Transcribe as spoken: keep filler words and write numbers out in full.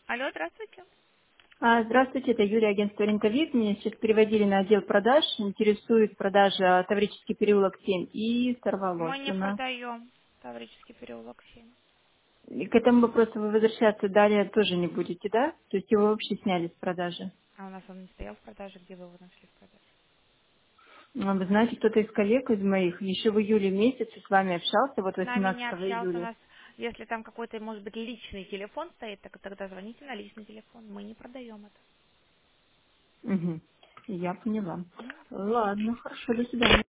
Алло, здравствуйте. А, Здравствуйте, это Юлия, агентство «Рентовик». Меня сейчас переводили на отдел продаж. Интересует продажа Таврический переулок семь и Мы сорвалось не у нас. продаем Таврический переулок семь. И к этому вопросу вы возвращаться далее тоже не будете, да? То есть его вообще сняли с продажи. А у нас он не стоял в продаже, где вы его нашли в продаже? А Вы знаете, кто-то из коллег из моих еще в июле месяце с вами общался, вот С нами не восемнадцатого общался у июля. нас. Если там какой-то, может быть, личный телефон стоит, так тогда звоните на личный телефон. Мы не продаем это. Угу. Я поняла. Мгм. Ладно, хорошо, до свидания.